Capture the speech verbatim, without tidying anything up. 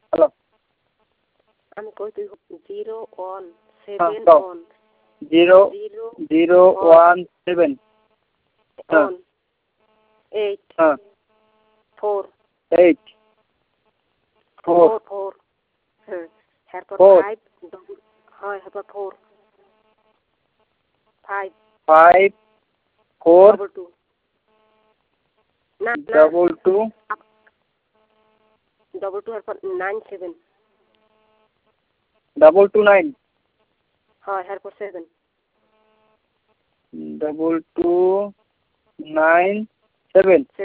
Hello আমি কই তুই zero one seven one zero zero one seven one eight হ্যাঁ four eight four four four হ্যাঁ এরপর Four. ফাইভ হয় এরপর four five five four double two না ডবল টু ডবল টু এরপর nine seven double two nine হয় এরপর seven double two nine seven